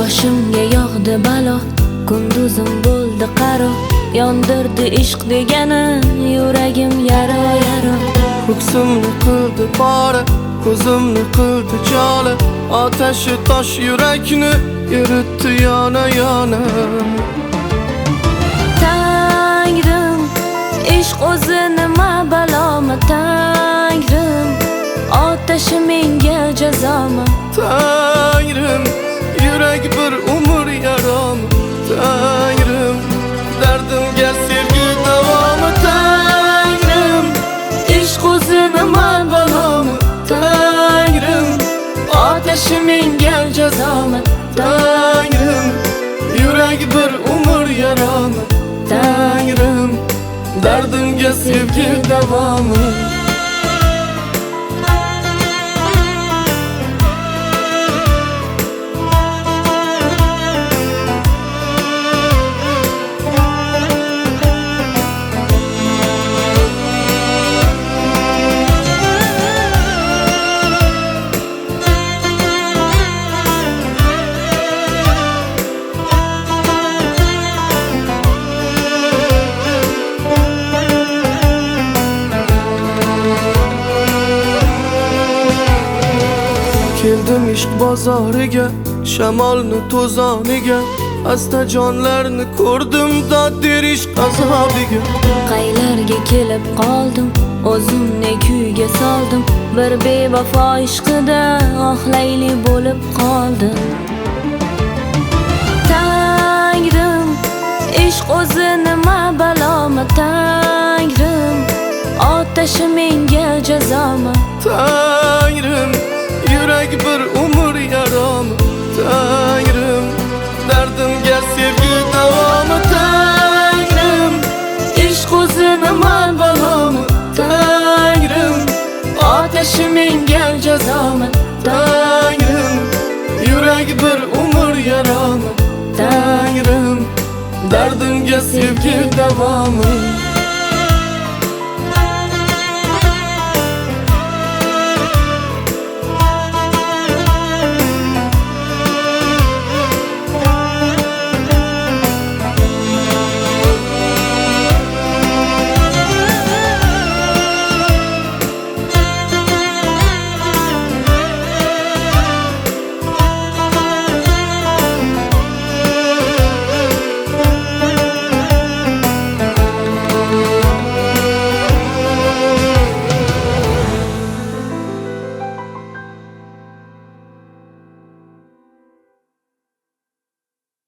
Boshimga yog'di balo, kunduzim bo'ldi qaro, yondirdi ishq degani yuragim yaro yaro. Ko'ksimni qildi pora, ko'zimni qildi jola, otashi tosh yurakni eritdi yana yana. Tangrim, ishq o'zi nima balomi? Tangrim, otashi menga jazomi? Tangrim, yurak bir umr yaromi? Tangrim, dardimga sevgi davomi? Tangrim, Ishq o'zi nima balomi? Tangrim, Otashi menga jazomi? Tangrim, yurak bir umr yaromi? Tangrim, dardimga sevgi davomi? Keldim ishq bozoriga, shamolni to'zoniga, asta jonlarni ko'rdim doddir ishq azobiga. Qaylarga kelib qoldim, o'zimni kuyga soldim, bir bevafo ishqida oxlayli bo'lib qoldim. Tangrim, ishq o'zi nima balomi? Tangrim, otashi menga jazomi? Tangrim, yurak bir umr yaromi? Tangrim, dardimga sevgi davomi? Tangrim, Ishq o'zi nima balomi? Tangrim, Otashi menga jazomi? Tangrim, yurak bir umr yaromi? Tangrim, dardimga sevgi davomi?